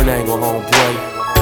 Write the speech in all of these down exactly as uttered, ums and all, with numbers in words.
different angle, homeboy.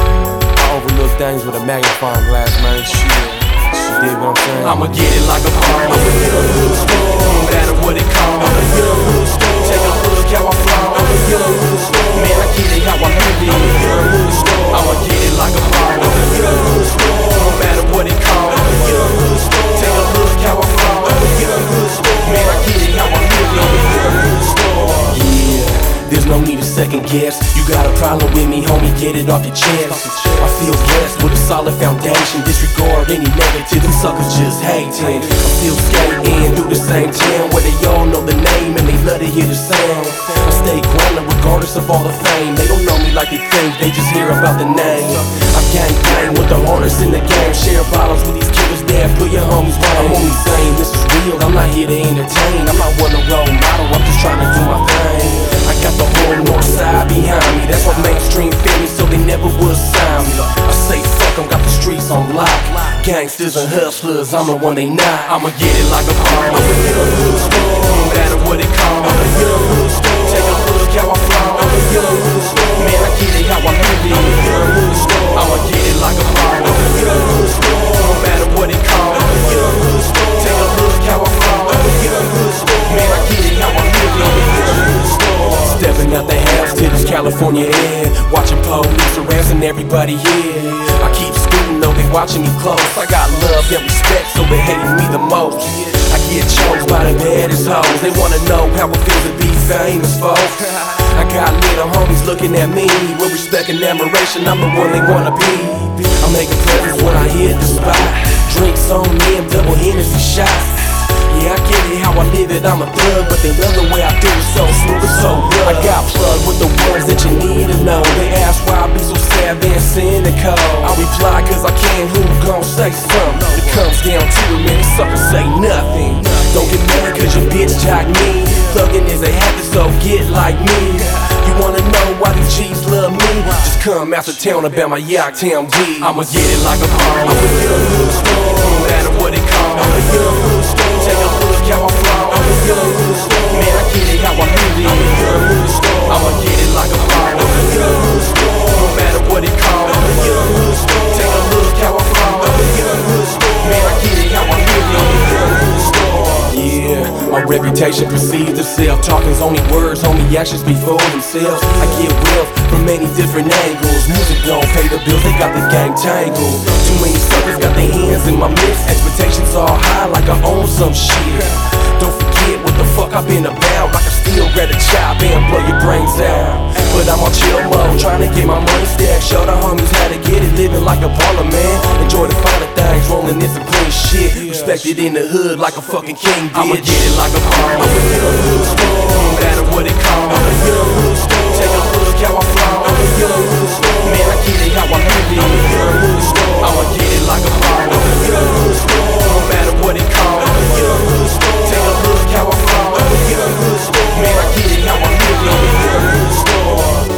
I overlook things with a magnifying glass, man. Shit, you dig what I'm saying? I'ma get it like a pro. I'ma get a little score, no matter what it costs. I'ma get a little score. Take a look how I flow. I'ma get a little score. Man, I get it how I live it. I'ma get a little score. I'ma get it like a pro. I'ma get a little score, no matter what it costs. I'ma get a little score. Take a look how I flow. I'ma get a little score. Man, I get it how I live it. I'ma get a little score. Yeah, there's no need to second guess. You got a problem with me, homie, get it off your chest. I feel blessed with a solid foundation. Disregard any negative, them suckers just hating. I'm still skating through the same town where they all know the name and they love to hear the sound. I stay grounded regardless of all the fame. They don't know me like they think, they just hear about the name. I gang bang with the hardest in the game. Share bottles with these killers there, put your homies down. I'm only saying this is real, I'm not here to entertain. I'm not one to role model, I'm just trying to do my thing. I got the whole north side behind me. That's what mainstream feel me, so they never would sign me. I say fuck 'em, got the streets on lock. Gangsters and hustlers, I'm the one they not. I'ma get it like a pro. I'ma get a little score, no matter what it costs. I'ma get a little score. Take a look how I flow. I'ma get a little score. Man, I get it how I live it. I'ma get a little score. I'ma get it like a pro. I'ma get a little score, no matter what it costs. I'ma get a little score. Take a look how I flow. I'ma get a little score. Man, I get it how I live it. I'ma get a little score. Stepping out the house to this California air, watching police harassing everybody here. I keep scooting though, they watching me close. I got love and respect, so they hating me the most. I get choked by the baddest hoes. They wanna know how it feels to be famous, folks. I got little homies looking at me with respect and admiration. I'm the one they wanna be. I make a presence when I hit the spot. Drinks on me, double Hennessy shots. Yeah, I get it how I live it, I'm a thug, but they love the way I do it, so smooth and so good. I got plugged with the ones that you need to know. They ask why I be so sad and cynical. I reply cause I can, who gon' say something? It comes down to it, man, these suckers say nothing. Don't get mad cause your bitch jock me. Thuggin' is a habit, so get like me. You wanna know why these G's love me? Just come out to town about my Yorktown D. I'ma get it like a pro. I'ma get a little score, no matter what it costs. I'ma get a little score. Take a look how I flow. I'ma get a little score. Man, I get it how I live it. I'ma get a little score. I'ma get it like a pro. I'ma get a little score, no matter what it costs. I'ma get a little score. Take a look how I flow. I'ma get a little score. Man, I get it how I live it. I'ma get a little score. Yeah, my reputation precedes itself. Talking's only words, homie, actions speak for themselves. I get wealth from many different angles. Music don't pay the bills, they got the gang tangled. Too many suckers got their hands in my mix. Expectations all high like I own some shit. Don't forget what the fuck I've been about. Like I still grab a chop and blow your brains out. But I'm on chill mode, trying to get my money stacked. Show the homies how to get it, living like a baller, man. Enjoy the finer things, rolling in some clean shit. Respected in the hood like a fucking king did. I'ma get it like a pro. I'ma get a little score, no matter what it costs. I'ma get a little score. Take a look how I flow. I'ma get a little score. Man, I get it how I live it. I'ma get a little score. I'ma get it like a pro. I'ma get a little score, no matter what it costs. I'ma get a little score. Take a look how I flow. I'ma get a little score. Man, I get it how I live it. I'ma get a little score.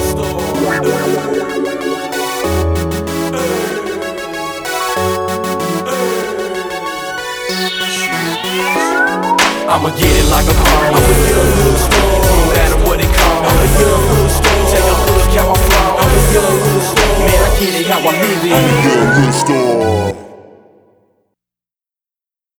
I'ma get it like a pro. I'ma get a little score, no matter what it costs. I'ma get a little score. Take a look how I flow. I'ma get a little score. Man, I get it how I live it. I'ma get a little score.